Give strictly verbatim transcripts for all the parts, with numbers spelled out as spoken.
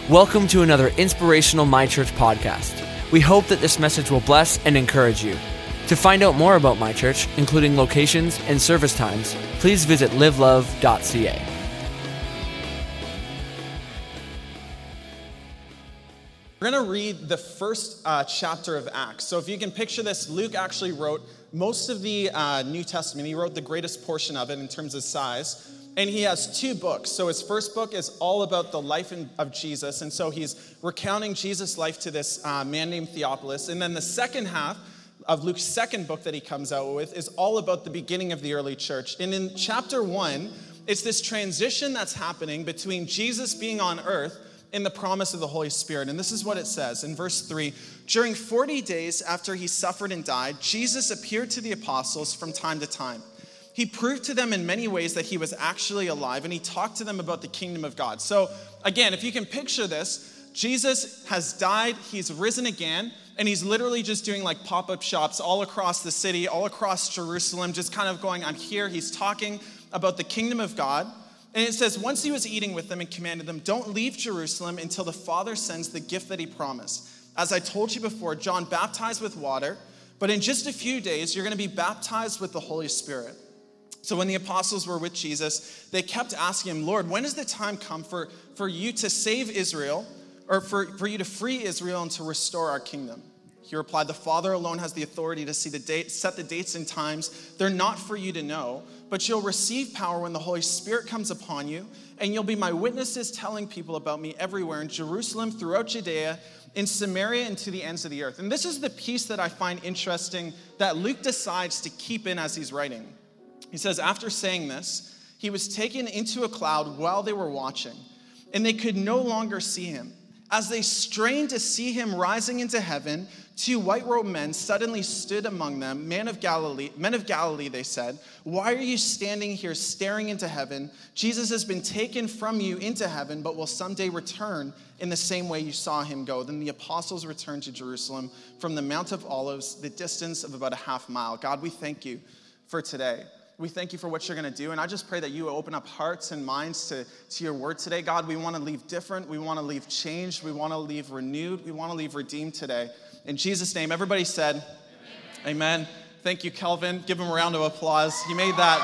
Welcome to another inspirational My Church podcast. We hope that this message will bless and encourage you. To find out more about My Church, including locations and service times, please visit live love dot c a. We're going to read the first uh, chapter of Acts. So if you can picture this, Luke actually wrote most of the uh, New Testament. He wrote the greatest portion of it in terms of size. And he has two books. So his first book is all about the life of Jesus. And so he's recounting Jesus' life to this uh, man named Theophilus. And then the second half of Luke's second book that he comes out with is all about the beginning of the early church. And in chapter one, it's this transition that's happening between Jesus being on earth and the promise of the Holy Spirit. And this is what it says in verse three. During forty days after he suffered and died, Jesus appeared to the apostles from time to time. He proved to them in many ways that he was actually alive, and he talked to them about the kingdom of God. So again, if you can picture this, Jesus has died, he's risen again, and he's literally just doing like pop-up shops all across the city, all across Jerusalem, just kind of going, I'm here. He's talking about the kingdom of God. And it says, once he was eating with them and commanded them, don't leave Jerusalem until the Father sends the gift that he promised. As I told you before, John baptized with water, but in just a few days, you're going to be baptized with the Holy Spirit. So when the apostles were with Jesus, they kept asking him, Lord, when is the time come for, for you to save Israel, or for, for you to free Israel and to restore our kingdom? He replied, the Father alone has the authority to see the date, set the dates and times. They're not for you to know, but you'll receive power when the Holy Spirit comes upon you, and you'll be my witnesses telling people about me everywhere in Jerusalem, throughout Judea, in Samaria, and to the ends of the earth. And this is the piece that I find interesting that Luke decides to keep in as he's writing. He says, after saying this, he was taken into a cloud while they were watching, and they could no longer see him. As they strained to see him rising into heaven, two white-robed men suddenly stood among them. Men of Galilee, men of Galilee, they said, why are you standing here staring into heaven? Jesus has been taken from you into heaven, but will someday return in the same way you saw him go. Then the apostles returned to Jerusalem from the Mount of Olives, the distance of about a half mile. God, we thank you for today. We thank you for what you're going to do. And I just pray that you open up hearts and minds to, to your word today. God, we want to leave different. We want to leave changed. We want to leave renewed. We want to leave redeemed today. In Jesus' name, everybody said, amen. Amen. Thank you, Kelvin. Give him a round of applause. He made that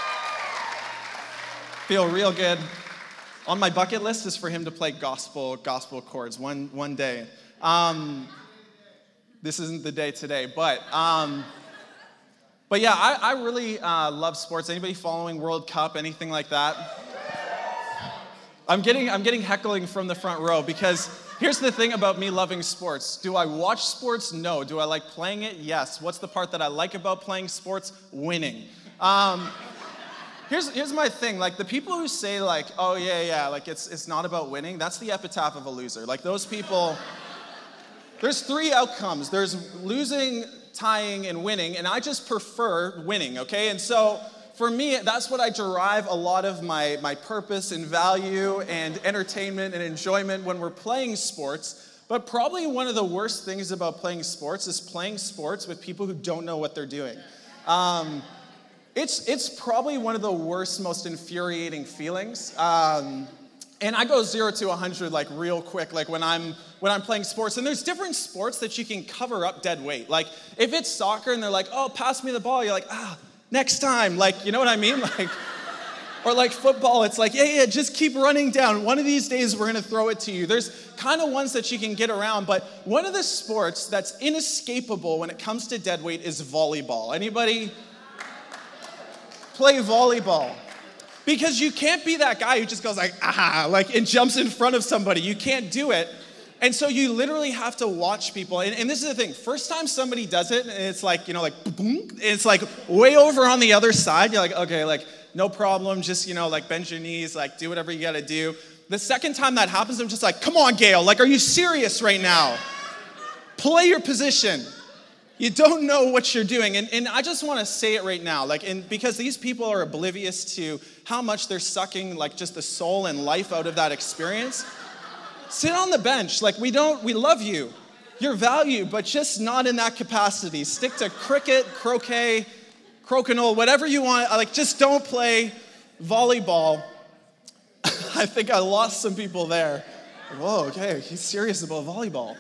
feel real good. On my bucket list is for him to play gospel gospel chords one, one day. Um, this isn't the day today, but... Um, But yeah, I, I really uh, love sports. Anybody following World Cup, anything like that? I'm getting I'm getting heckling from the front row because here's the thing about me loving sports. Do I watch sports? No. Do I like playing it? Yes. What's the part that I like about playing sports? Winning. Um, here's here's my thing. Like the people who say like, oh yeah, yeah, like it's it's not about winning. That's the epitaph of a loser. Like those people. There's three outcomes. There's losing, tying, and winning, and I just prefer winning, okay? And so for me, that's what I derive a lot of my, my purpose and value and entertainment and enjoyment when we're playing sports. But probably one of the worst things about playing sports is playing sports with people who don't know what they're doing. Um, it's, it's probably one of the worst, most infuriating feelings. Um, And I go zero to one hundred like real quick, like when I'm when I'm playing sports. And there's different sports that you can cover up dead weight. Like if it's soccer and they're like, oh, pass me the ball. You're like, ah, next time. Like, you know what I mean? Like, or like football, it's like, yeah, yeah, just keep running down. One of these days we're going to throw it to you. There's kind of ones that you can get around. But one of the sports that's inescapable when it comes to dead weight is volleyball. Anybody play volleyball? Because you can't be that guy who just goes like, ah, like, and jumps in front of somebody. You can't do it. And so you literally have to watch people. And, and this is the thing. First time somebody does it, and it's like, you know, like, boom, it's like way over on the other side. You're like, okay, like, no problem. Just, you know, like, bend your knees, like, do whatever you got to do. The second time that happens, I'm just like, come on, Gail. Like, are you serious right now? Play your position. You don't know what you're doing. And, and I just want to say it right now, like, and because these people are oblivious to how much they're sucking, like, just the soul and life out of that experience. Sit on the bench. Like, we don't, we love you. You're valued, but just not in that capacity. Stick to cricket, croquet, crokinole, whatever you want. Like, just don't play volleyball. I think I lost some people there. Whoa, okay, he's serious about volleyball.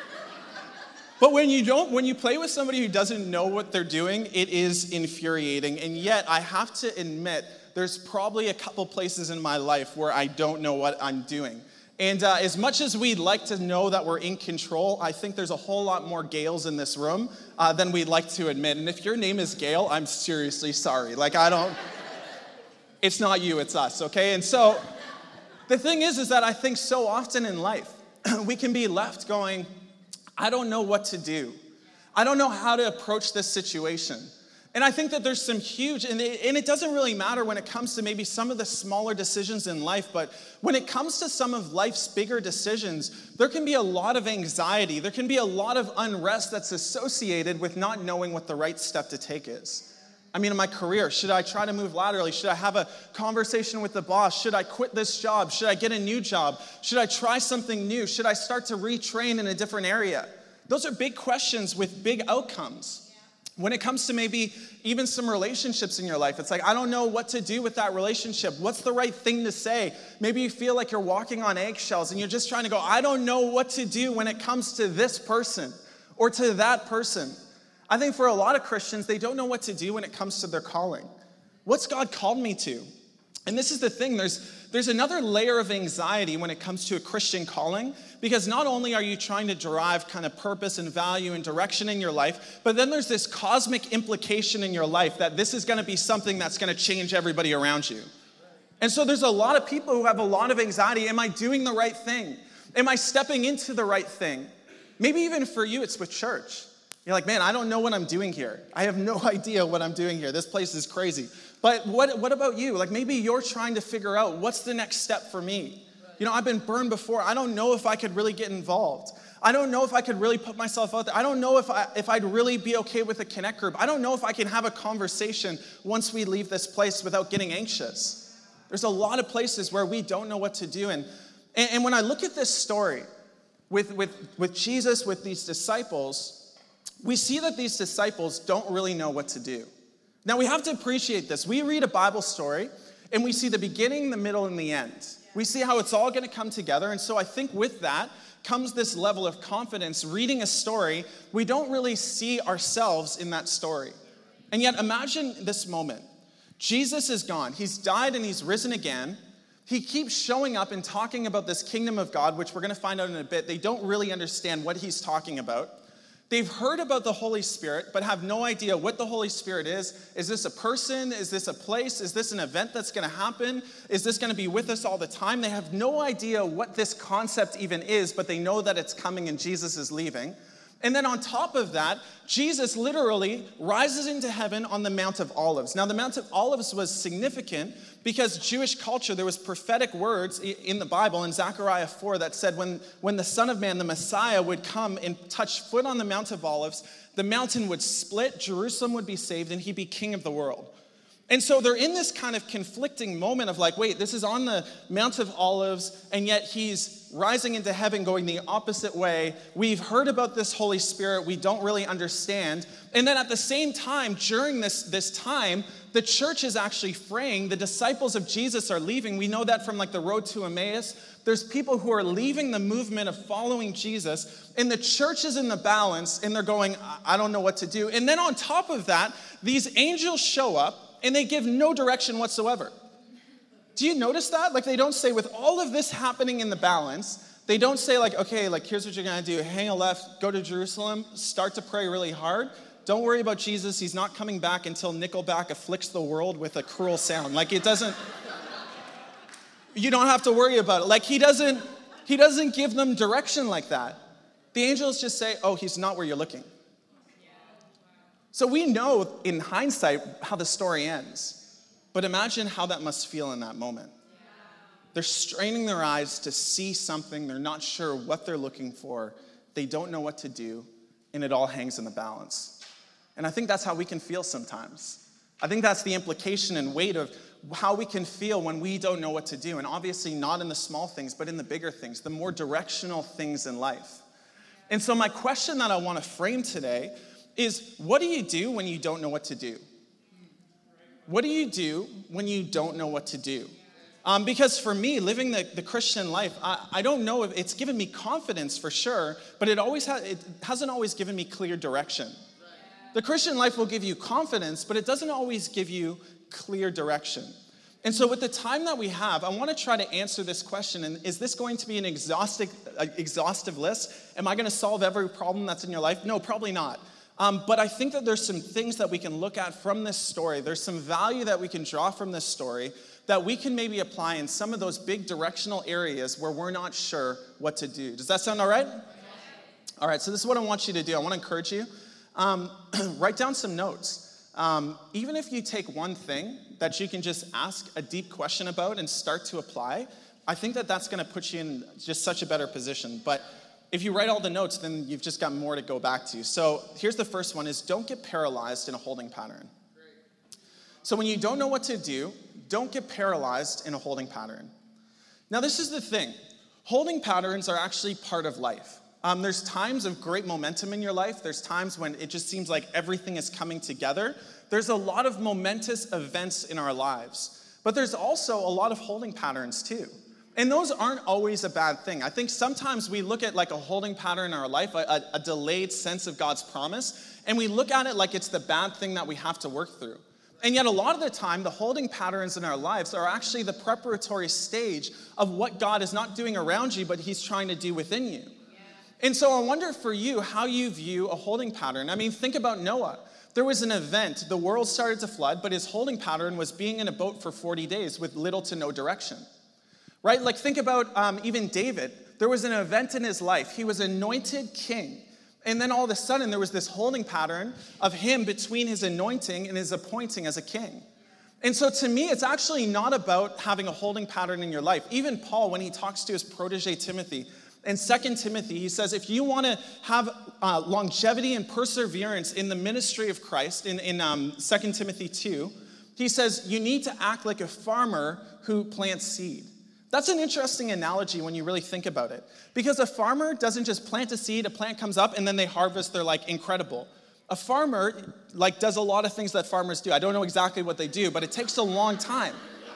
But when you don't, when you play with somebody who doesn't know what they're doing, it is infuriating. And yet, I have to admit, there's probably a couple places in my life where I don't know what I'm doing. And uh, as much as we'd like to know that we're in control, I think there's a whole lot more Gails in this room uh, than we'd like to admit. And if your name is Gail, I'm seriously sorry. Like, I don't, it's not you, it's us, okay? And so, the thing is, is that I think so often in life, we can be left going, I don't know what to do. I don't know how to approach this situation. And I think that there's some huge, and it, and it doesn't really matter when it comes to maybe some of the smaller decisions in life, but when it comes to some of life's bigger decisions, there can be a lot of anxiety. There can be a lot of unrest that's associated with not knowing what the right step to take is. I mean, in my career, should I try to move laterally? Should I have a conversation with the boss? Should I quit this job? Should I get a new job? Should I try something new? Should I start to retrain in a different area? Those are big questions with big outcomes. When it comes to maybe even some relationships in your life, it's like, I don't know what to do with that relationship. What's the right thing to say? Maybe you feel like you're walking on eggshells and you're just trying to go, I don't know what to do when it comes to this person or to that person. I think for a lot of Christians, they don't know what to do when it comes to their calling. What's God called me to? And this is the thing, there's, there's another layer of anxiety when it comes to a Christian calling, because not only are you trying to derive kind of purpose and value and direction in your life, but then there's this cosmic implication in your life that this is going to be something that's going to change everybody around you. And so there's a lot of people who have a lot of anxiety. Am I doing the right thing? Am I stepping into the right thing? Maybe even for you, it's with church. You're like, man, I don't know what I'm doing here. I have no idea what I'm doing here. This place is crazy. But what, what about you? Like maybe you're trying to figure out what's the next step for me. You know, I've been burned before. I don't know if I could really get involved. I don't know if I could really put myself out there. I don't know if, I, if I'd really be okay with a connect group. I don't know if I can have a conversation once we leave this place without getting anxious. There's a lot of places where we don't know what to do. And, and, and when I look at this story with, with, with Jesus, with these disciples, we see that these disciples don't really know what to do. Now, we have to appreciate this. We read a Bible story, and we see the beginning, the middle, and the end. We see how it's all going to come together, and so I think with that comes this level of confidence. Reading a story, we don't really see ourselves in that story. And yet, imagine this moment. Jesus is gone. He's died, and he's risen again. He keeps showing up and talking about this kingdom of God, which we're going to find out in a bit. They don't really understand what he's talking about. They've heard about the Holy Spirit, but have no idea what the Holy Spirit is. Is this a person? Is this a place? Is this an event that's going to happen? Is this going to be with us all the time? They have no idea what this concept even is, but they know that it's coming and Jesus is leaving. And then on top of that, Jesus literally rises into heaven on the Mount of Olives. Now, the Mount of Olives was significant because Jewish culture, there was prophetic words in the Bible in Zechariah four that said when, when the Son of Man, the Messiah, would come and touch foot on the Mount of Olives, the mountain would split, Jerusalem would be saved, and he'd be king of the world. And so they're in this kind of conflicting moment of like, wait, this is on the Mount of Olives, and yet he's rising into heaven going the opposite way. We've heard about this Holy Spirit. We don't really understand. And then at the same time, during this, this time, the church is actually fraying. The disciples of Jesus are leaving. We know that from like the road to Emmaus. There's people who are leaving the movement of following Jesus, and the church is in the balance, and they're going, I don't know what to do. And then on top of that, these angels show up, and they give no direction whatsoever. Do you notice that? Like they don't say, with all of this happening in the balance, they don't say like, okay, like here's what you're gonna do. Hang a left, go to Jerusalem, start to pray really hard. Don't worry about Jesus. He's not coming back until Nickelback afflicts the world with a cruel sound. Like it doesn't, you don't have to worry about it. Like he doesn't, he doesn't give them direction like that. The angels just say, oh, he's not where you're looking. So we know in hindsight how the story ends, but imagine how that must feel in that moment. They're straining their eyes to see something. They're not sure what they're looking for. They don't know what to do, and it all hangs in the balance. And I think that's how we can feel sometimes. I think that's the implication and weight of how we can feel when we don't know what to do, and obviously not in the small things, but in the bigger things, the more directional things in life. And so my question that I want to frame today is, what do you do when you don't know what to do? What do you do when you don't know what to do? Um, because for me, living the, the Christian life, I, I don't know if it's given me confidence for sure, but it always ha- it hasn't always given me clear direction. The Christian life will give you confidence, but it doesn't always give you clear direction. And so with the time that we have, I want to try to answer this question. And is this going to be an exhaustive, uh, exhaustive list? Am I going to solve every problem that's in your life? No, probably not. Um, but I think that there's some things that we can look at from this story. There's some value that we can draw from this story that we can maybe apply in some of those big directional areas where we're not sure what to do. Does that sound all right? All right, so this is what I want you to do. I want to encourage you. Um, write down some notes. Um, even if you take one thing that you can just ask a deep question about and start to apply, I think that that's going to put you in just such a better position. But if you write all the notes, then you've just got more to go back to. So here's the first one is don't get paralyzed in a holding pattern. So when you don't know what to do, don't get paralyzed in a holding pattern. Now this is the thing. Holding patterns are actually part of life. Um, there's times of great momentum in your life. There's times when it just seems like everything is coming together. There's a lot of momentous events in our lives. But there's also a lot of holding patterns too. And those aren't always a bad thing. I think sometimes we look at like a holding pattern in our life, a, a delayed sense of God's promise, and we look at it like it's the bad thing that we have to work through. And yet a lot of the time, the holding patterns in our lives are actually the preparatory stage of what God is not doing around you, but he's trying to do within you. And so I wonder for you how you view a holding pattern. I mean, think about Noah. There was an event, the world started to flood, but his holding pattern was being in a boat for forty days with little to no direction. Right? Like think about um, even David. There was an event in his life. He was anointed king. And then all of a sudden there was this holding pattern of him between his anointing and his appointing as a king. And so to me, it's actually not about having a holding pattern in your life. Even Paul, when he talks to his protege Timothy, in Second Timothy, he says, if you want to have uh, longevity and perseverance in the ministry of Christ, in, in um, Second Timothy two, he says, you need to act like a farmer who plants seed. That's an interesting analogy when you really think about it. Because a farmer doesn't just plant a seed, a plant comes up, and then they harvest, they're like incredible. A farmer like does a lot of things that farmers do. I don't know exactly what they do, but it takes a long time.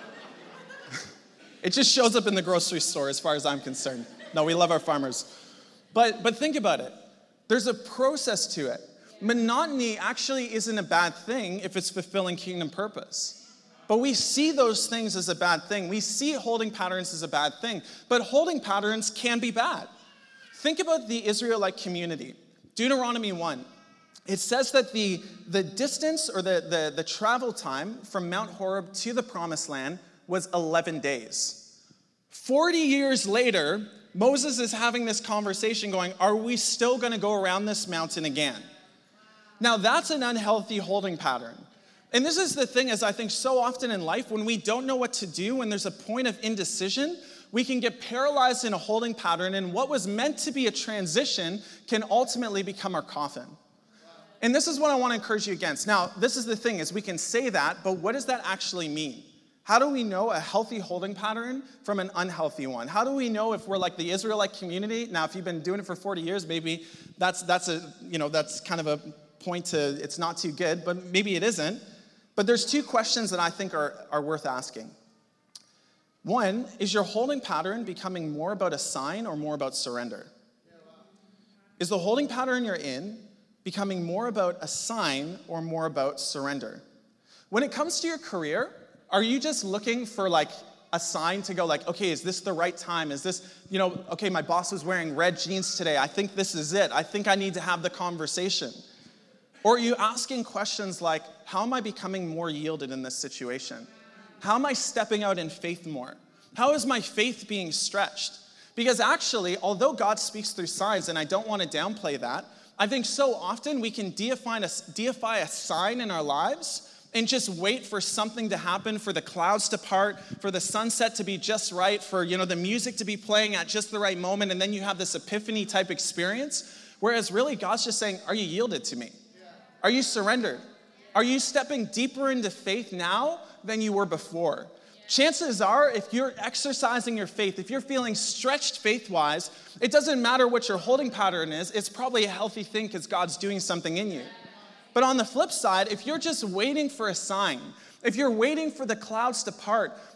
It just shows up in the grocery store as far as I'm concerned. No, we love our farmers. But, but think about it. There's a process to it. Monotony actually isn't a bad thing if it's fulfilling kingdom purpose. But we see those things as a bad thing. We see holding patterns as a bad thing. But holding patterns can be bad. Think about the Israelite community. Deuteronomy one. It says that the, the distance or the, the, the travel time from Mount Horeb to the promised land was eleven days. forty years later, Moses is having this conversation going, are we still going to go around this mountain again? Now that's an unhealthy holding pattern. And this is the thing, as I think so often in life, when we don't know what to do, when there's a point of indecision, we can get paralyzed in a holding pattern, and what was meant to be a transition can ultimately become our coffin. And this is what I want to encourage you against. Now, this is the thing, is we can say that, but what does that actually mean? How do we know a healthy holding pattern from an unhealthy one? How do we know if we're like the Israelite community? Now, if you've been doing it for forty years, maybe that's that's a, you know, that's kind of a point to, it's not too good, but maybe it isn't. But there's two questions that I think are, are worth asking. One, is your holding pattern becoming more about a sign or more about surrender? Is the holding pattern you're in becoming more about a sign or more about surrender? When it comes to your career, are you just looking for like a sign to go like, okay, is this the right time? Is this, you know, okay, my boss was wearing red jeans today. I think this is it. I think I need to have the conversation. Or are you asking questions like, how am I becoming more yielded in this situation? How am I stepping out in faith more? How is my faith being stretched? Because actually, although God speaks through signs, and I don't want to downplay that, I think so often we can deify a, deify a sign in our lives and just wait for something to happen, for the clouds to part, for the sunset to be just right, for, you know, the music to be playing at just the right moment, and then you have this epiphany type experience, whereas really God's just saying, are you yielded to me? Are you surrendered? Are you stepping deeper into faith now than you were before? Chances are, if you're exercising your faith, if you're feeling stretched faith-wise, it doesn't matter what your holding pattern is, it's probably a healthy thing because God's doing something in you. But on the flip side, if you're just waiting for a sign, if you're waiting for the clouds to part,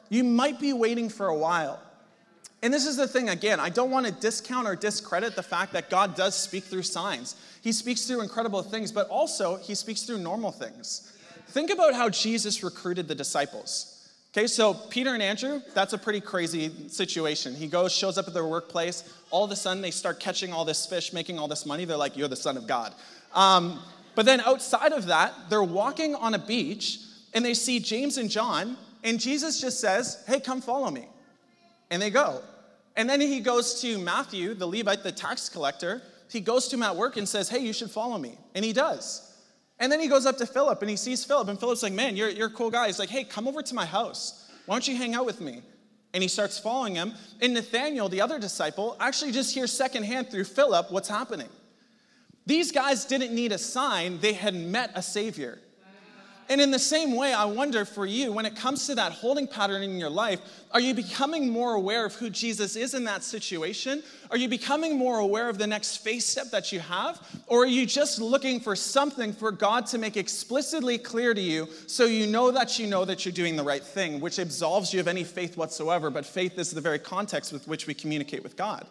You might be waiting for a while. And this is the thing, again, I don't want to discount or discredit the fact that God does speak through signs. He speaks through incredible things, but also he speaks through normal things. Think about how Jesus recruited the disciples. Okay, so Peter and Andrew, that's a pretty crazy situation. He goes, shows up at their workplace. All of a sudden, they start catching all this fish, making all this money. They're like, you're the Son of God. Um, but then outside of that, they're walking on a beach, and they see James and John, and Jesus just says, hey, come follow me. And they go. And then he goes to Matthew, the Levite, the tax collector. He goes to him at work and says, hey, you should follow me. And he does. And then he goes up to Philip, and he sees Philip, and Philip's like, man, you're, you're a cool guy. He's like, hey, come over to my house. Why don't you hang out with me? And he starts following him. And Nathanael, the other disciple, actually just hears secondhand through Philip what's happening. These guys didn't need a sign. They had met a Savior. And in the same way, I wonder for you, when it comes to that holding pattern in your life, are you becoming more aware of who Jesus is in that situation? Are you becoming more aware of the next faith step that you have? Or are you just looking for something for God to make explicitly clear to you so you know that you know that you're doing the right thing, which absolves you of any faith whatsoever, but faith is the very context with which we communicate with God.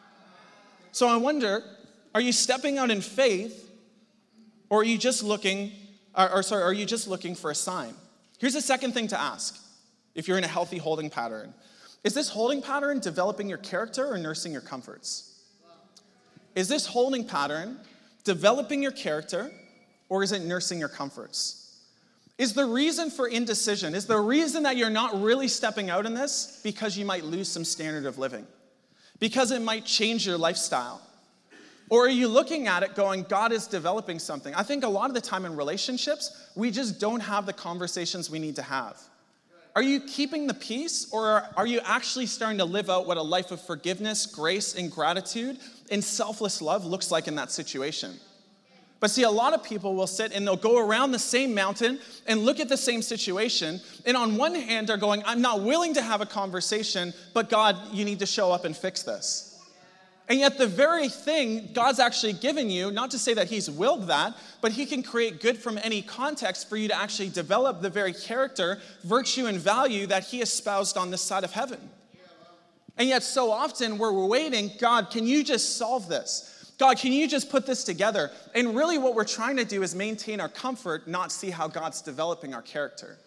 So I wonder, are you stepping out in faith, or are you just looking Or, or sorry, are you just looking for a sign? Here's the second thing to ask if you're in a healthy holding pattern. Is this holding pattern developing your character or nursing your comforts? Is this holding pattern developing your character or is it nursing your comforts? Is the reason for indecision, is the reason that you're not really stepping out in this because you might lose some standard of living? Because it might change your lifestyle? Or are you looking at it going, God is developing something? I think a lot of the time in relationships, we just don't have the conversations we need to have. Are you keeping the peace, or are you actually starting to live out what a life of forgiveness, grace, and gratitude, and selfless love looks like in that situation? But see, a lot of people will sit and they'll go around the same mountain and look at the same situation, and on one hand they're going, I'm not willing to have a conversation, but God, you need to show up and fix this. And yet the very thing God's actually given you, not to say that he's willed that, but he can create good from any context for you to actually develop the very character, virtue, and value that he espoused on this side of heaven. And yet so often we're waiting, God, can you just solve this? God, can you just put this together? And really what we're trying to do is maintain our comfort, not see how God's developing our character.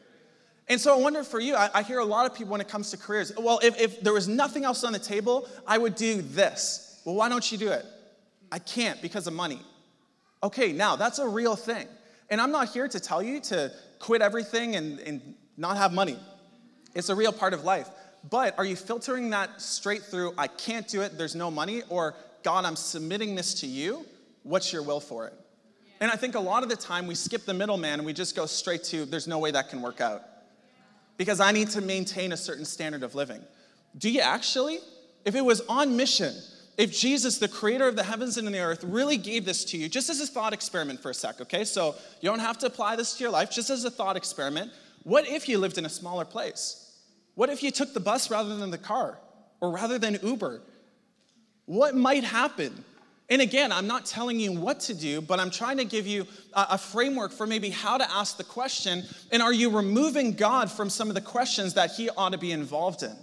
And so I wonder for you, I, I hear a lot of people when it comes to careers, well, if, if there was nothing else on the table, I would do this. Well, why don't you do it? I can't because of money. Okay, now that's a real thing. And I'm not here to tell you to quit everything and, and not have money. It's a real part of life. But are you filtering that straight through, I can't do it, there's no money, or God, I'm submitting this to you, what's your will for it? And I think a lot of the time we skip the middleman and we just go straight to, there's no way that can work out. Because I need to maintain a certain standard of living. Do you actually? If it was on mission, if Jesus, the creator of the heavens and the earth, really gave this to you, just as a thought experiment for a sec, okay? So you don't have to apply this to your life, just as a thought experiment. What if you lived in a smaller place? What if you took the bus rather than the car? Or rather than Uber? What might happen? And again, I'm not telling you what to do, but I'm trying to give you a, a framework for maybe how to ask the question, and are you removing God from some of the questions that he ought to be involved in?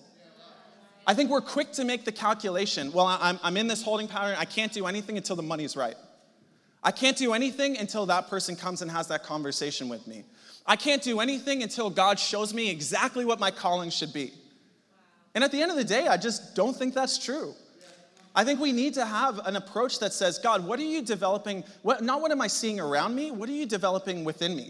I think we're quick to make the calculation, well, I'm, I'm in this holding pattern, I can't do anything until the money's right. I can't do anything until that person comes and has that conversation with me. I can't do anything until God shows me exactly what my calling should be. And at the end of the day, I just don't think that's true. I think we need to have an approach that says, God, what are you developing? What, not what am I seeing around me? What are you developing within me?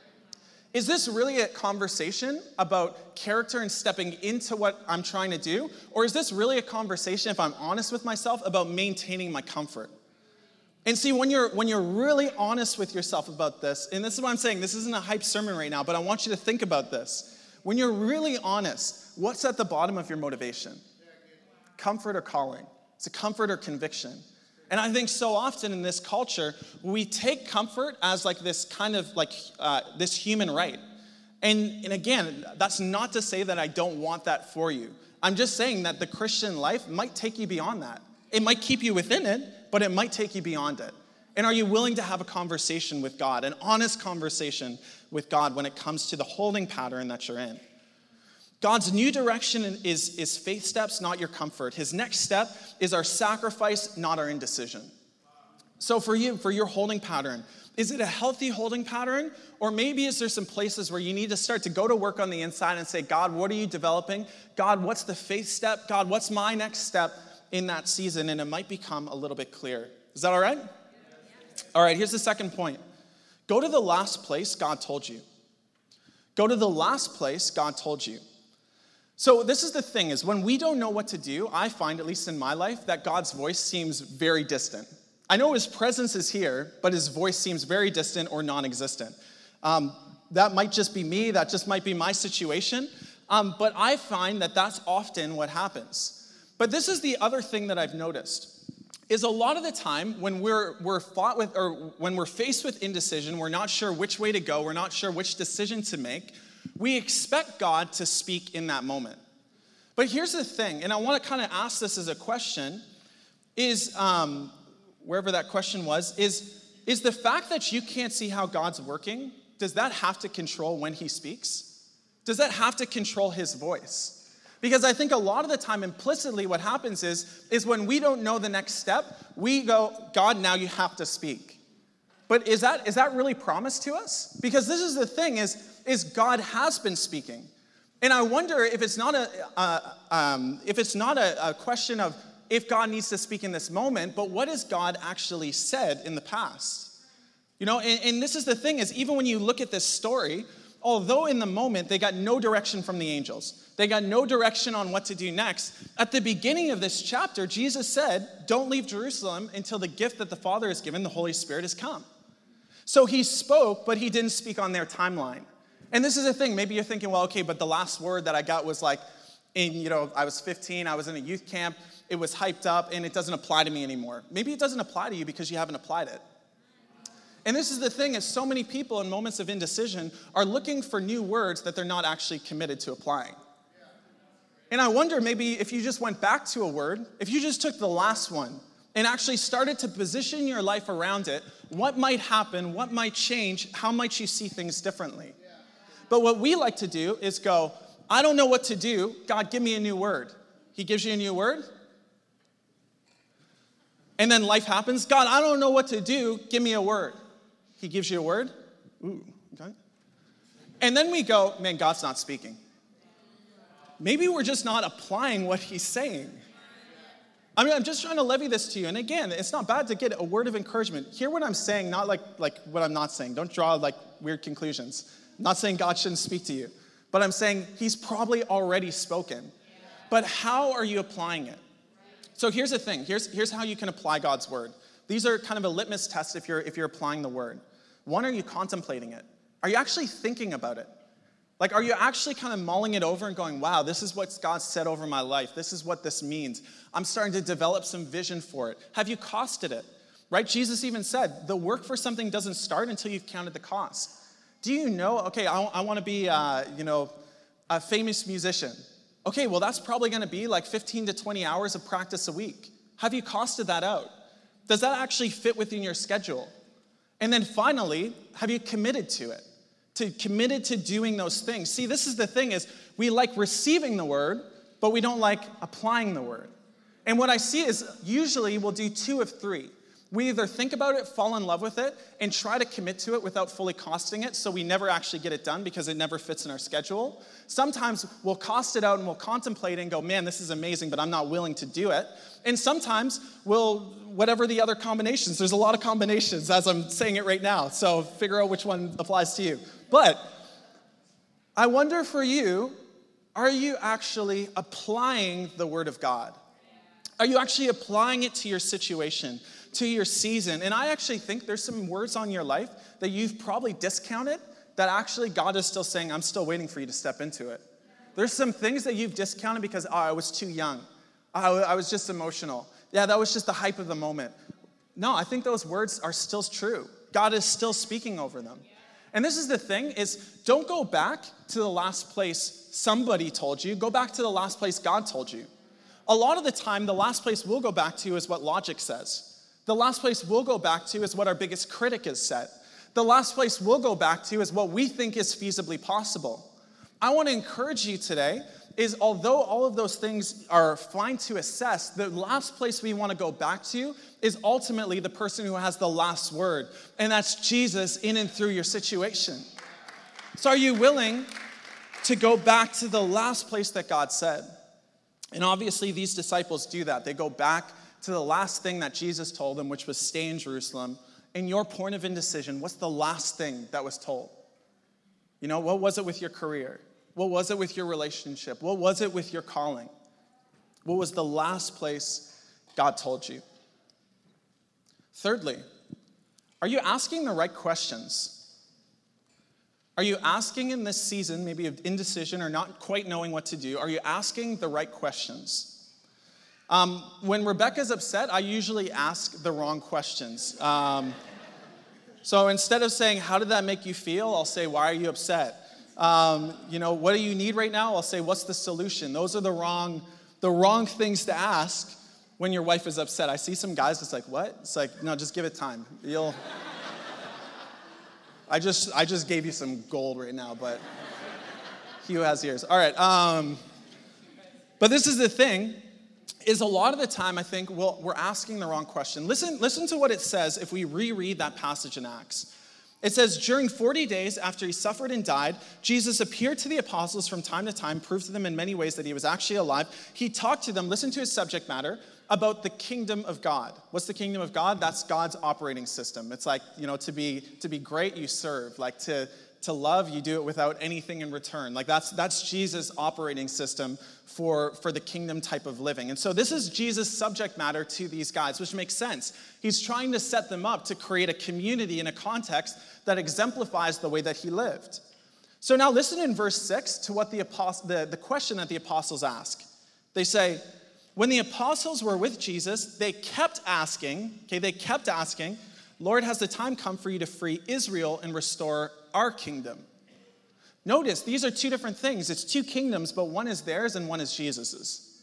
Is this really a conversation about character and stepping into what I'm trying to do? Or is this really a conversation, if I'm honest with myself, about maintaining my comfort? And see, when you're, when you're really honest with yourself about this, and this is what I'm saying, this isn't a hype sermon right now, but I want you to think about this. When you're really honest, what's at the bottom of your motivation? Comfort or calling? It's a comfort or conviction. And I think so often in this culture, we take comfort as like this kind of like uh, this human right. And, and again, that's not to say that I don't want that for you. I'm just saying that the Christian life might take you beyond that. It might keep you within it, but it might take you beyond it. And are you willing to have a conversation with God, an honest conversation with God when it comes to the holding pattern that you're in? God's new direction is, is faith steps, not your comfort. His next step is our sacrifice, not our indecision. So for you, for your holding pattern, is it a healthy holding pattern? Or maybe is there some places where you need to start to go to work on the inside and say, God, what are you developing? God, what's the faith step? God, what's my next step in that season? And it might become a little bit clear. Is that all right? All right, here's the second point. Go to the last place God told you. Go to the last place God told you. So this is the thing, is when we don't know what to do, I find, at least in my life, that God's voice seems very distant. I know his presence is here, but his voice seems very distant or non-existent. Um, that might just be me. That just might be my situation. Um, but I find that that's often what happens. But this is the other thing that I've noticed, is a lot of the time when we're we're fought with, or when we're faced with indecision, we're not sure which way to go, we're not sure which decision to make, we expect God to speak in that moment. But here's the thing, and I want to kind of ask this as a question, is... Um, wherever that question was, is, is the fact that you can't see how God's working, does that have to control when he speaks? Does that have to control his voice? Because I think a lot of the time, implicitly, what happens is, is when we don't know the next step, we go, God, now you have to speak. But is that, is that really promised to us? Because this is the thing, is, is God has been speaking. And I wonder if it's not a, uh, um, if it's not a, a question of, if God needs to speak in this moment, but what has God actually said in the past? You know, and, and this is the thing, is even when you look at this story, although in the moment they got no direction from the angels, they got no direction on what to do next, at the beginning of this chapter, Jesus said, don't leave Jerusalem until the gift that the Father has given, the Holy Spirit, has come. So he spoke, but he didn't speak on their timeline. And this is the thing, maybe you're thinking, well, okay, but the last word that I got was like, in, you know, I was fifteen, I was in a youth camp, it was hyped up, and it doesn't apply to me anymore. Maybe it doesn't apply to you because you haven't applied it. And this is the thing, is so many people in moments of indecision are looking for new words that they're not actually committed to applying. And I wonder, maybe if you just went back to a word, if you just took the last one and actually started to position your life around it, what might happen, what might change, how might you see things differently? But what we like to do is go, I don't know what to do. God, give me a new word. He gives you a new word. And then life happens. God, I don't know what to do. Give me a word. He gives you a word. Ooh, okay. And then we go, man, God's not speaking. Maybe we're just not applying what he's saying. I mean, I'm just trying to levy this to you. And again, it's not bad to get a word of encouragement. Hear what I'm saying, not like, like what I'm not saying. Don't draw like weird conclusions. I'm not saying God shouldn't speak to you. But I'm saying he's probably already spoken. But how are you applying it? So here's the thing. Here's, here's how you can apply God's word. These are kind of a litmus test if you're, if you're applying the word. One, are you contemplating it? Are you actually thinking about it? Like, are you actually kind of mulling it over and going, wow, this is what God said over my life. This is what this means. I'm starting to develop some vision for it. Have you costed it? Right? Jesus even said, the work for something doesn't start until you've counted the cost. Do you know, okay, I, I want to be, uh, you know, a famous musician. Okay, well, that's probably going to be like fifteen to twenty hours of practice a week. Have you costed that out? Does that actually fit within your schedule? And then finally, have you committed to it? To committed to doing those things? See, this is the thing, is we like receiving the word, but we don't like applying the word. And what I see is usually we'll do two of three. We either think about it, fall in love with it, and try to commit to it without fully costing it, so we never actually get it done because it never fits in our schedule. Sometimes we'll cost it out and we'll contemplate and go, man, this is amazing, but I'm not willing to do it. And sometimes we'll, whatever the other combinations, there's a lot of combinations as I'm saying it right now, so figure out which one applies to you. But I wonder for you, are you actually applying the word of God? Are you actually applying it to your situation, to your season? And I actually think there's some words on your life that you've probably discounted that actually God is still saying, I'm still waiting for you to step into it. There's some things that you've discounted because, oh, I was too young. Oh, I was just emotional. Yeah, that was just the hype of the moment. No, I think those words are still true. God is still speaking over them. And this is the thing, is don't go back to the last place somebody told you. Go back to the last place God told you. A lot of the time, the last place we'll go back to is what logic says. The last place we'll go back to is what our biggest critic has said. The last place we'll go back to is what we think is feasibly possible. I want to encourage you today is although all of those things are fine to assess, the last place we want to go back to is ultimately the person who has the last word, and that's Jesus in and through your situation. So are you willing to go back to the last place that God said? And obviously these disciples do that. They go back to the last thing that Jesus told them, which was stay in Jerusalem. In your point of indecision, what's the last thing that was told? You know, what was it with your career? What was it with your relationship? What was it with your calling? What was the last place God told you? Thirdly, are you asking the right questions? Are you asking in this season, maybe of indecision or not quite knowing what to do, are you asking the right questions? Um, when Rebecca's upset, I usually ask the wrong questions. Um, so instead of saying, how did that make you feel? I'll say, why are you upset? Um, you know, what do you need right now? I'll say, what's the solution? Those are the wrong, the wrong things to ask when your wife is upset. I see some guys that's like, what? It's like, no, just give it time. You'll... I just I just gave you some gold right now, but he who has ears. All right. Um, but this is the thing, is a lot of the time I think we'll, we're asking the wrong question. Listen, listen to what it says if we reread that passage in Acts. It says, during forty days after he suffered and died, Jesus appeared to the apostles from time to time, proved to them in many ways that he was actually alive. He talked to them, listen to his subject matter, about the kingdom of God. What's the kingdom of God? That's God's operating system. It's like, you know, to be to be great, you serve. Like to, to love, you do it without anything in return. Like that's that's Jesus' operating system for, for the kingdom type of living. And so this is Jesus' subject matter to these guys, which makes sense. He's trying to set them up to create a community in a context that exemplifies the way that he lived. So now listen in verse six to what the apost- the, the question that the apostles ask. They say, when the apostles were with Jesus, they kept asking, okay, they kept asking, Lord, has the time come for you to free Israel and restore our kingdom? Notice, these are two different things. It's two kingdoms, but one is theirs and one is Jesus's.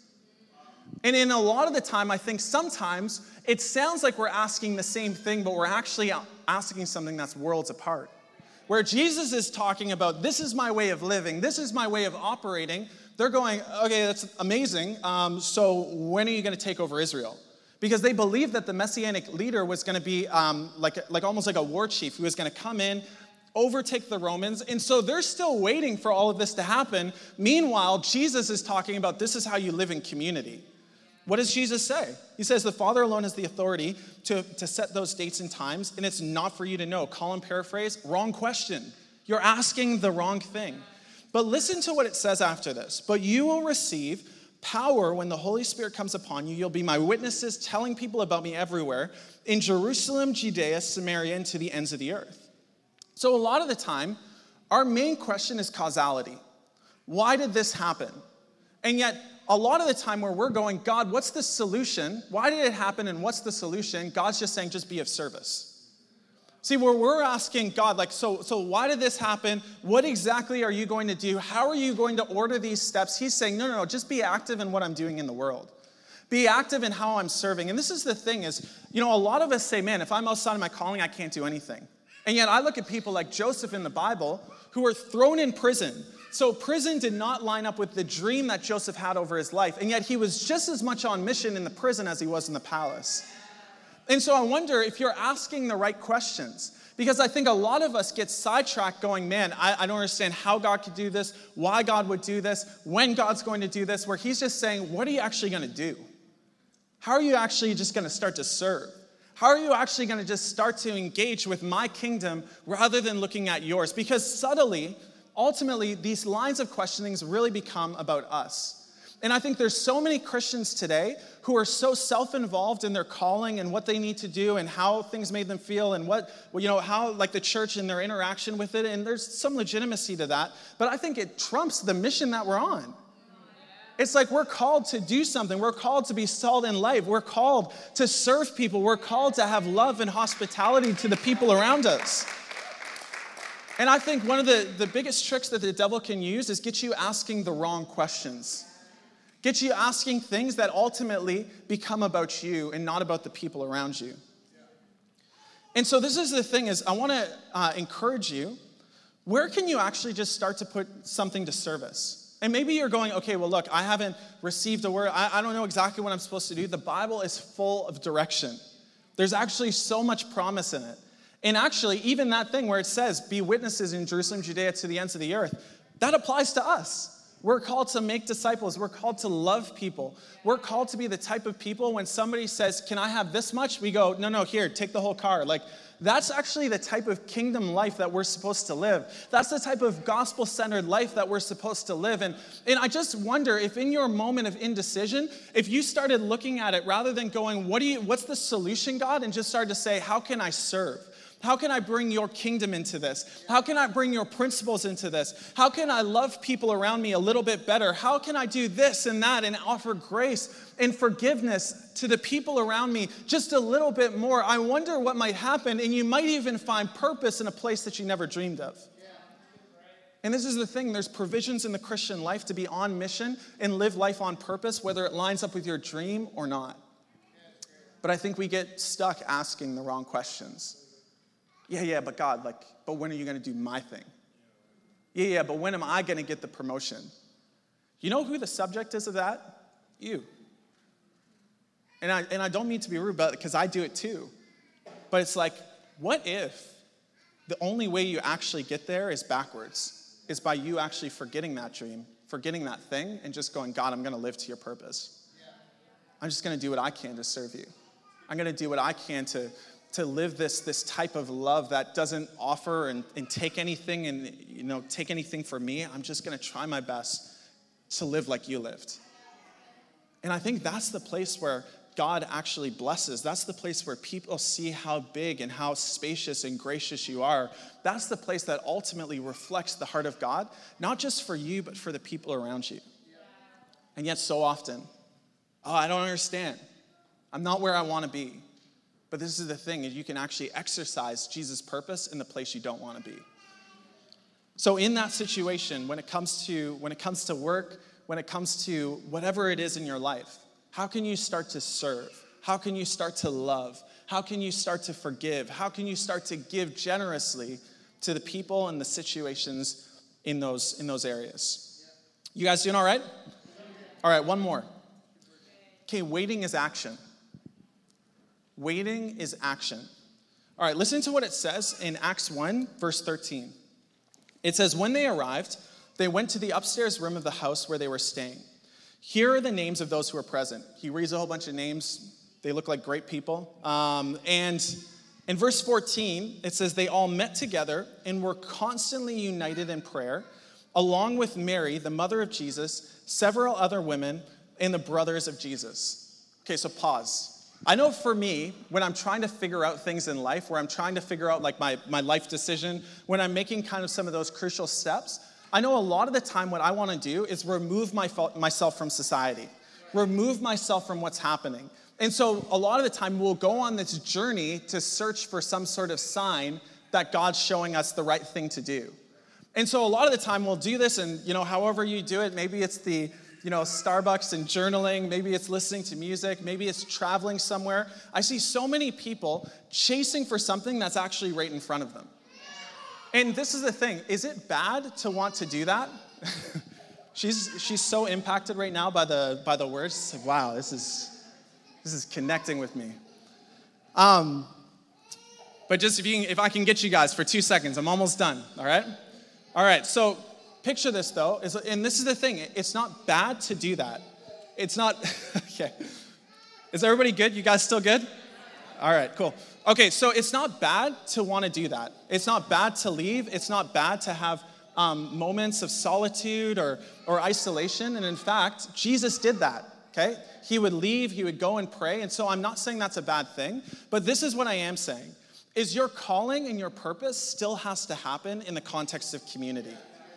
And in a lot of the time, I think sometimes it sounds like we're asking the same thing, but we're actually asking something that's worlds apart. Where Jesus is talking about, this is my way of living, this is my way of operating, they're going, okay, that's amazing. Um, so when are you going to take over Israel? Because they believed that the messianic leader was going to be um, like, like almost like a war chief who was going to come in, overtake the Romans. And so they're still waiting for all of this to happen. Meanwhile, Jesus is talking about this is how you live in community. What does Jesus say? He says the Father alone has the authority to, to set those dates and times, and it's not for you to know. Call and paraphrase, wrong question. You're asking the wrong thing. But listen to what it says after this. But you will receive power when the Holy Spirit comes upon you. You'll be my witnesses, telling people about me everywhere, in Jerusalem, Judea, Samaria, and to the ends of the earth. So a lot of the time, our main question is causality. Why did this happen? And yet, a lot of the time where we're going, God, what's the solution? Why did it happen and what's the solution? God's just saying, just be of service. See, where we're asking God, like, so, so why did this happen? What exactly are you going to do? How are you going to order these steps? He's saying, no, no, no, just be active in what I'm doing in the world. Be active in how I'm serving. And this is the thing is, you know, a lot of us say, man, if I'm outside of my calling, I can't do anything. And yet I look at people like Joseph in the Bible who were thrown in prison. So prison did not line up with the dream that Joseph had over his life. And yet he was just as much on mission in the prison as he was in the palace. And so I wonder if you're asking the right questions. Because I think a lot of us get sidetracked going, man, I, I don't understand how God could do this, why God would do this, when God's going to do this, where he's just saying, what are you actually going to do? How are you actually just going to start to serve? How are you actually going to just start to engage with my kingdom rather than looking at yours? Because subtly, ultimately, these lines of questionings really become about us. And I think there's so many Christians today who are so self-involved in their calling and what they need to do and how things made them feel and what, you know, how like the church and their interaction with it. And there's some legitimacy to that. But I think it trumps the mission that we're on. It's like we're called to do something. We're called to be salt and light. We're called to serve people. We're called to have love and hospitality to the people around us. And I think one of the, the biggest tricks that the devil can use is get you asking the wrong questions. Get you asking things that ultimately become about you and not about the people around you. And so this is the thing is I want to uh, encourage you where can you actually just start to put something to service? And maybe you're going, okay, well, look, I haven't received a word. I, I don't know exactly what I'm supposed to do. The Bible is full of direction. There's actually so much promise in it. And actually, even that thing where it says, be witnesses in Jerusalem, Judea, to the ends of the earth, that applies to us. We're called to make disciples. We're called to love people. We're called to be the type of people when somebody says, can I have this much? We go, no, no, here, take the whole car. Like, that's actually the type of kingdom life that we're supposed to live. That's the type of gospel-centered life that we're supposed to live. And, and I just wonder if in your moment of indecision, if you started looking at it rather than going, what do you, what's the solution, God? And just started to say, how can I serve? How can I bring your kingdom into this? How can I bring your principles into this? How can I love people around me a little bit better? How can I do this and that and offer grace and forgiveness to the people around me just a little bit more? I wonder what might happen, and you might even find purpose in a place that you never dreamed of. And this is the thing, there's provisions in the Christian life to be on mission and live life on purpose, whether it lines up with your dream or not. But I think we get stuck asking the wrong questions. Yeah, yeah, but God, like, but when are you going to do my thing? Yeah, yeah, but when am I going to get the promotion? You know who the subject is of that? You. And I and I don't mean to be rude, but because I do it too. But it's like, what if the only way you actually get there is backwards? Is by you actually forgetting that dream, forgetting that thing, and just going, God, I'm going to live to your purpose. I'm just going to do what I can to serve you. I'm going to do what I can to to live this, this type of love that doesn't offer and, and take anything and, you know, take anything from me. I'm just going to try my best to live like you lived. And I think that's the place where God actually blesses. That's the place where people see how big and how spacious and gracious you are. That's the place that ultimately reflects the heart of God, not just for you, but for the people around you. And yet so often, oh, I don't understand. I'm not where I want to be. But this is the thing, is you can actually exercise Jesus' purpose in the place you don't want to be. So in that situation, when it comes to when it comes to work, when it comes to whatever it is in your life, how can you start to serve? How can you start to love? How can you start to forgive? How can you start to give generously to the people and the situations in those in those areas? You guys doing all right? All right, one more. Okay, waiting is action. Waiting is action. All right, listen to what it says in Acts one, verse thirteen. It says, when they arrived, they went to the upstairs room of the house where they were staying. Here are the names of those who were present. He reads a whole bunch of names. They look like great people. Um, and in verse fourteen, it says, they all met together and were constantly united in prayer, along with Mary, the mother of Jesus, several other women, and the brothers of Jesus. Okay, so pause. I know for me, when I'm trying to figure out things in life, where I'm trying to figure out like my, my life decision, when I'm making kind of some of those crucial steps, I know a lot of the time what I want to do is remove my, myself from society, remove myself from what's happening. And so a lot of the time we'll go on this journey to search for some sort of sign that God's showing us the right thing to do. And so a lot of the time we'll do this, and you know, however you do it, maybe it's the you know, Starbucks and journaling, maybe it's listening to music, maybe it's traveling somewhere. I see so many people chasing for something that's actually right in front of them. And this is the thing, is it bad to want to do that? she's she's so impacted right now by the by the words. It's like, wow, this is this is connecting with me. Um, but just if you can, if I can get you guys for two seconds, I'm almost done, all right? All right, so picture this, though, is, and this is the thing. It's not bad to do that. It's not, okay. Is everybody good? You guys still good? All right, cool. Okay, so it's not bad to want to do that. It's not bad to leave. It's not bad to have um, moments of solitude or, or isolation. And in fact, Jesus did that, okay? He would leave. He would go and pray. And so I'm not saying that's a bad thing. But this is what I am saying, is your calling and your purpose still has to happen in the context of community.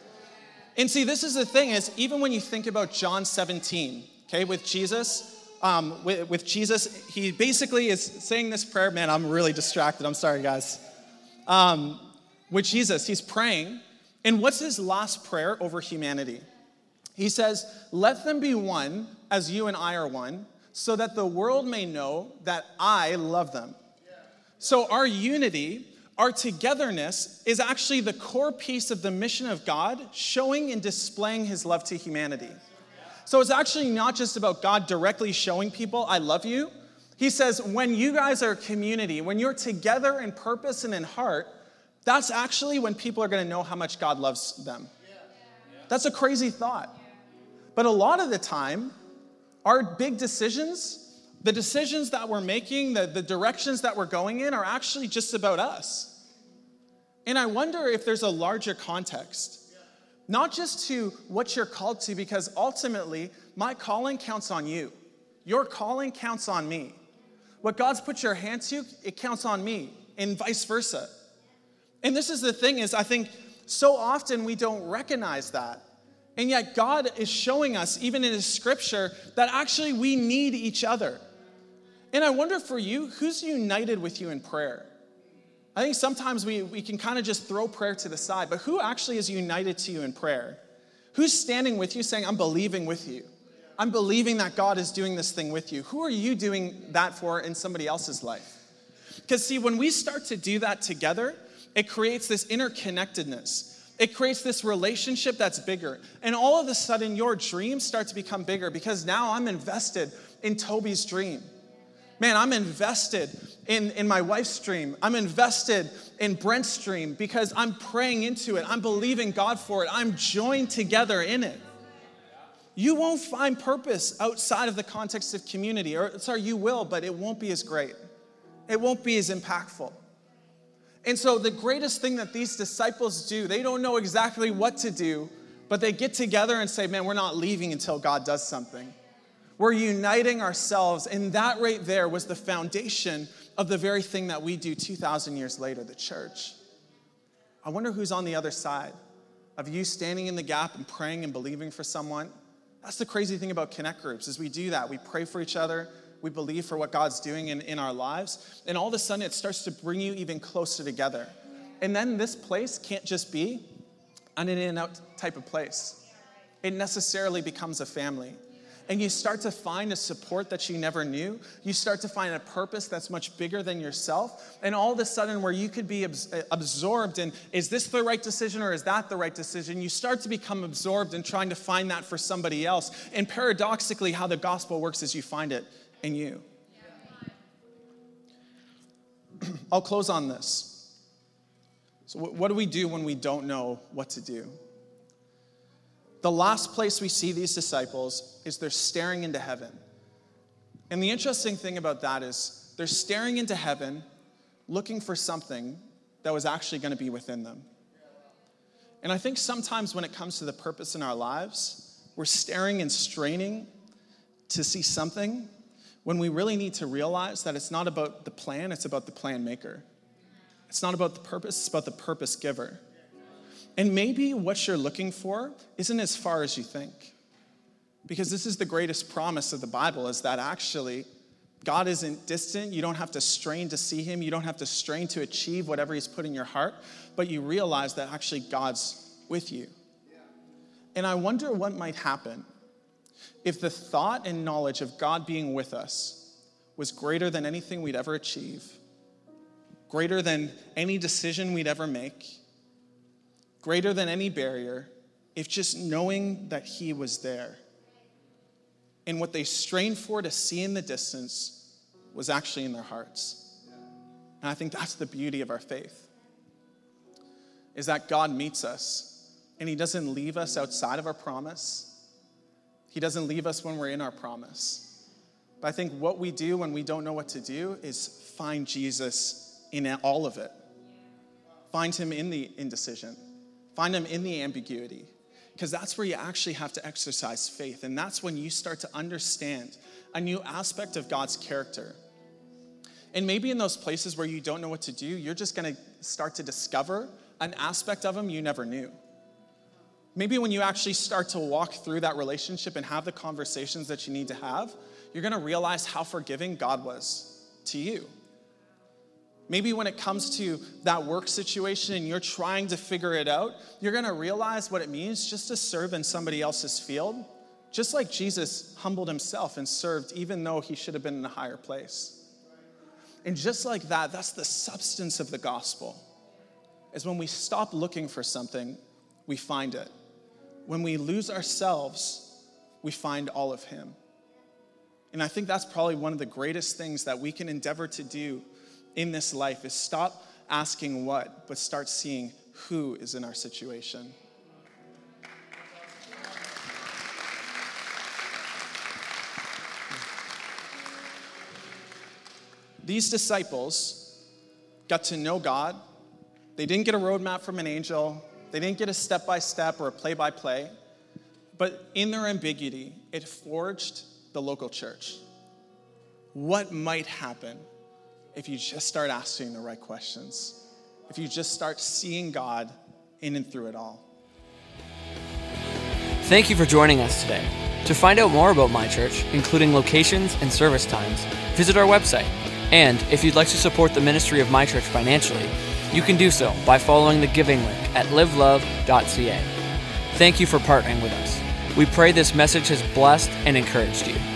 And see, this is the thing, is even when you think about John seventeen, okay, with Jesus, um, with, with Jesus, he basically is saying this prayer. Man, I'm really distracted. I'm sorry, guys. Um, with Jesus, he's praying. And what's his last prayer over humanity? He says, let them be one as you and I are one, so that the world may know that I love them. So our unity, our togetherness is actually the core piece of the mission of God, showing and displaying his love to humanity. So it's actually not just about God directly showing people, I love you. He says, when you guys are a community, when you're together in purpose and in heart, that's actually when people are going to know how much God loves them. That's a crazy thought. But a lot of the time, our big decisions, the decisions that we're making, the, the directions that we're going in are actually just about us. And I wonder if there's a larger context. Not just to what you're called to, because ultimately, my calling counts on you. Your calling counts on me. What God's put your hand to, it counts on me, and vice versa. And this is the thing is, I think so often we don't recognize that. And yet God is showing us, even in his scripture, that actually we need each other. And I wonder for you, who's united with you in prayer? I think sometimes we, we can kind of just throw prayer to the side, but who actually is united to you in prayer? Who's standing with you saying, I'm believing with you? I'm believing that God is doing this thing with you. Who are you doing that for in somebody else's life? Because see, when we start to do that together, it creates this interconnectedness. It creates this relationship that's bigger. And all of a sudden, your dreams start to become bigger because now I'm invested in Toby's dream. Man, I'm invested in, in my wife's dream. I'm invested in Brent's dream because I'm praying into it. I'm believing God for it. I'm joined together in it. You won't find purpose outside of the context of community. Or sorry, you will, but it won't be as great. It won't be as impactful. And so the greatest thing that these disciples do, they don't know exactly what to do, but they get together and say, man, we're not leaving until God does something. We're uniting ourselves, and that right there was the foundation of the very thing that we do two thousand years later, the church. I wonder who's on the other side of you standing in the gap and praying and believing for someone. That's the crazy thing about Connect groups, is we do that. We pray for each other. We believe for what God's doing in, in our lives. And all of a sudden, it starts to bring you even closer together. And then this place can't just be an in and out type of place. It necessarily becomes a family. And you start to find a support that you never knew. You start to find a purpose that's much bigger than yourself. And all of a sudden, where you could be absorbed in, is this the right decision or is that the right decision? You start to become absorbed in trying to find that for somebody else. And paradoxically, how the gospel works is you find it in you. I'll close on this. So what do we do when we don't know what to do? The last place we see these disciples is they're staring into heaven. And the interesting thing about that is they're staring into heaven, looking for something that was actually going to be within them. And I think sometimes when it comes to the purpose in our lives, we're staring and straining to see something when we really need to realize that it's not about the plan, it's about the plan maker. It's not about the purpose, it's about the purpose giver. And maybe what you're looking for isn't as far as you think. Because this is the greatest promise of the Bible, is that actually God isn't distant. You don't have to strain to see him. You don't have to strain to achieve whatever he's put in your heart. But you realize that actually God's with you. And I wonder what might happen if the thought and knowledge of God being with us was greater than anything we'd ever achieve, greater than any decision we'd ever make, greater than any barrier, if just knowing that he was there. And what they strained for to see in the distance was actually in their hearts. And I think that's the beauty of our faith, is that God meets us, and he doesn't leave us outside of our promise. He doesn't leave us when we're in our promise. But I think what we do when we don't know what to do is find Jesus in all of it. Find him in the indecision. Find him in the ambiguity, because that's where you actually have to exercise faith. And that's when you start to understand a new aspect of God's character. And maybe in those places where you don't know what to do, you're just going to start to discover an aspect of him you never knew. Maybe when you actually start to walk through that relationship and have the conversations that you need to have, you're going to realize how forgiving God was to you. Maybe when it comes to that work situation and you're trying to figure it out, you're going to realize what it means just to serve in somebody else's field, just like Jesus humbled himself and served even though he should have been in a higher place. And just like that, that's the substance of the gospel. Is when we stop looking for something, we find it. When we lose ourselves, we find all of him. And I think that's probably one of the greatest things that we can endeavor to do in this life is stop asking what, but start seeing who is in our situation. These disciples got to know God. They didn't get a roadmap from an angel. They didn't get a step-by-step or a play-by-play. But in their ambiguity, it forged the local church. What might happen if you just start asking the right questions? If you just start seeing God in and through it all? Thank you for joining us today. To find out more about My Church, including locations and service times, visit our website. And if you'd like to support the ministry of My Church financially, you can do so by following the giving link at live love dot c a. Thank you for partnering with us. We pray this message has blessed and encouraged you.